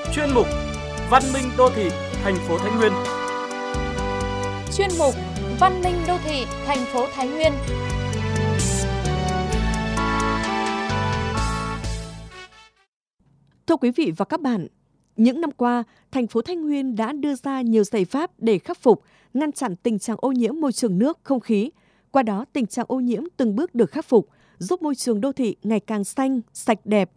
Chuyên mục Văn minh đô thị thành phố Thái Nguyên. Chuyên mục Văn minh đô thị thành phố Thái Nguyên. Thưa quý vị và các bạn, những năm qua, thành phố Thái Nguyên đã đưa ra nhiều giải pháp để khắc phục, ngăn chặn tình trạng ô nhiễm môi trường nước, không khí. Qua đó, tình trạng ô nhiễm từng bước được khắc phục, giúp môi trường đô thị ngày càng xanh, sạch đẹp.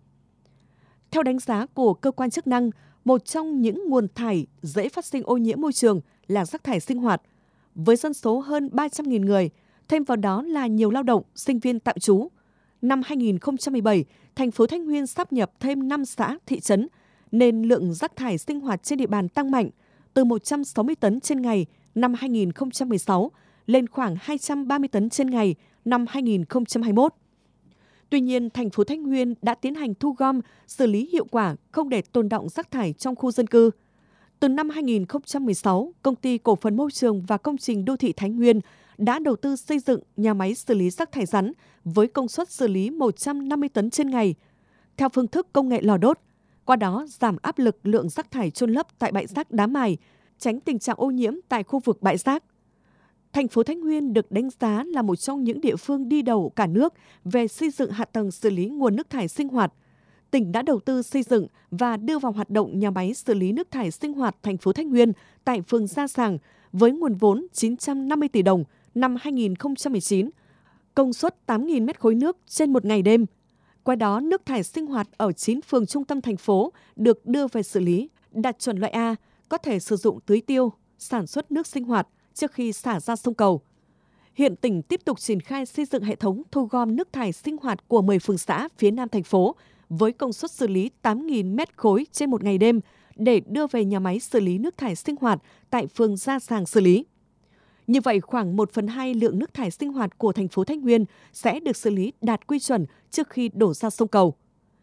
Theo đánh giá của cơ quan chức năng, một trong những nguồn thải dễ phát sinh ô nhiễm môi trường là rác thải sinh hoạt. Với dân số hơn 300.000 người, thêm vào đó là nhiều lao động, sinh viên tạm trú. Năm 2017, thành phố Thái Nguyên sáp nhập thêm 5 xã, thị trấn, nên lượng rác thải sinh hoạt trên địa bàn tăng mạnh, từ 160 tấn trên ngày năm 2016 lên khoảng 230 tấn trên ngày năm 2021. Tuy nhiên, thành phố Thái Nguyên đã tiến hành thu gom, xử lý hiệu quả, không để tồn đọng rác thải trong khu dân cư. Từ năm 2016, Công ty Cổ phần Môi trường và Công trình Đô thị Thái Nguyên đã đầu tư xây dựng nhà máy xử lý rác thải rắn với công suất xử lý 150 tấn trên ngày, theo phương thức công nghệ lò đốt. Qua đó, giảm áp lực lượng rác thải chôn lấp tại bãi rác Đá Mài, tránh tình trạng ô nhiễm tại khu vực bãi rác. Thành phố Thái Nguyên được đánh giá là một trong những địa phương đi đầu cả nước về xây dựng hạ tầng xử lý nguồn nước thải sinh hoạt. Tỉnh đã đầu tư xây dựng và đưa vào hoạt động nhà máy xử lý nước thải sinh hoạt thành phố Thái Nguyên tại phường Gia Sàng với nguồn vốn 950 tỷ đồng năm 2019, công suất 8.000 mét khối nước trên một ngày đêm. Qua đó, nước thải sinh hoạt ở 9 phường trung tâm thành phố được đưa về xử lý, đạt chuẩn loại A, có thể sử dụng tưới tiêu, sản xuất nước sinh hoạt trước khi xả ra sông Cầu. Hiện tỉnh tiếp tục triển khai xây dựng hệ thống thu gom nước thải sinh hoạt của 10 phường xã phía nam thành phố với công suất xử lý 8.000 mét khối trên một ngày đêm để đưa về nhà máy xử lý nước thải sinh hoạt tại phường Gia Sàng xử lý. Như vậy, khoảng 1/2 lượng nước thải sinh hoạt của thành phố Thái Nguyên sẽ được xử lý đạt quy chuẩn trước khi đổ ra sông Cầu.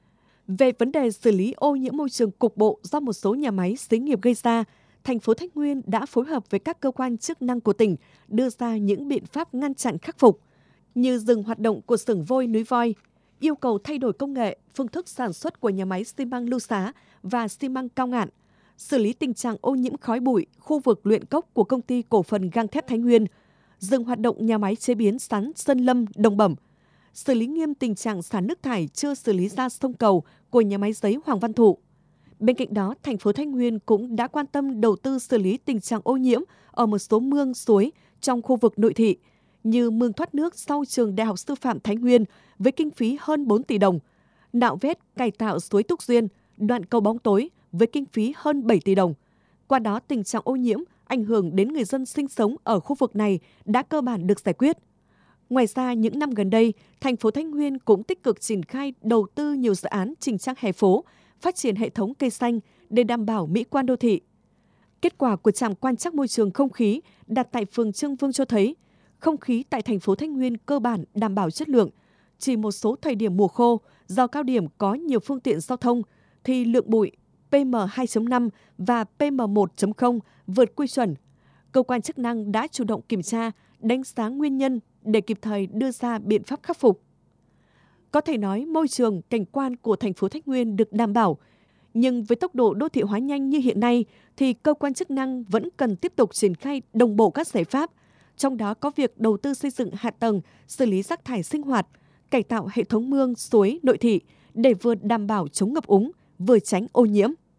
Về vấn đề xử lý ô nhiễm môi trường cục bộ do một số nhà máy xí nghiệp gây ra, thành phố Thái Nguyên đã phối hợp với các cơ quan chức năng của tỉnh đưa ra những biện pháp ngăn chặn khắc phục, như dừng hoạt động của xưởng vôi núi voi, yêu cầu thay đổi công nghệ, phương thức sản xuất của nhà máy xi măng Lưu Xá và xi măng Cao Ngạn, xử lý tình trạng ô nhiễm khói bụi khu vực luyện cốc của Công ty Cổ phần Gang thép Thái Nguyên, dừng hoạt động nhà máy chế biến sắn Sơn Lâm, Đồng Bẩm, xử lý nghiêm tình trạng xả nước thải chưa xử lý ra sông Cầu của nhà máy giấy Hoàng Văn Thụ. Bên cạnh đó, thành phố Thái Nguyên cũng đã quan tâm đầu tư xử lý tình trạng ô nhiễm ở một số mương, suối trong khu vực nội thị, như mương thoát nước sau trường Đại học Sư phạm Thái Nguyên với kinh phí hơn 4 tỷ đồng, nạo vét cải tạo suối Túc Duyên, đoạn cầu Bóng Tối với kinh phí hơn 7 tỷ đồng. Qua đó, tình trạng ô nhiễm ảnh hưởng đến người dân sinh sống ở khu vực này đã cơ bản được giải quyết. Ngoài ra, những năm gần đây, thành phố Thái Nguyên cũng tích cực triển khai đầu tư nhiều dự án chỉnh trang hè phố, phát triển hệ thống cây xanh để đảm bảo mỹ quan đô thị. Kết quả của trạm quan trắc môi trường không khí đặt tại phường Trương Vương cho thấy, không khí tại thành phố Thái Nguyên cơ bản đảm bảo chất lượng. Chỉ một số thời điểm mùa khô, do cao điểm có nhiều phương tiện giao thông, thì lượng bụi PM2.5 và PM1.0 vượt quy chuẩn. Cơ quan chức năng đã chủ động kiểm tra, đánh giá nguyên nhân để kịp thời đưa ra biện pháp khắc phục. Có thể nói môi trường, cảnh quan của thành phố Thái Nguyên được đảm bảo, nhưng với tốc độ đô thị hóa nhanh như hiện nay thì cơ quan chức năng vẫn cần tiếp tục triển khai đồng bộ các giải pháp, trong đó có việc đầu tư xây dựng hạ tầng, xử lý rác thải sinh hoạt, cải tạo hệ thống mương, suối, nội thị để vừa đảm bảo chống ngập úng, vừa tránh ô nhiễm.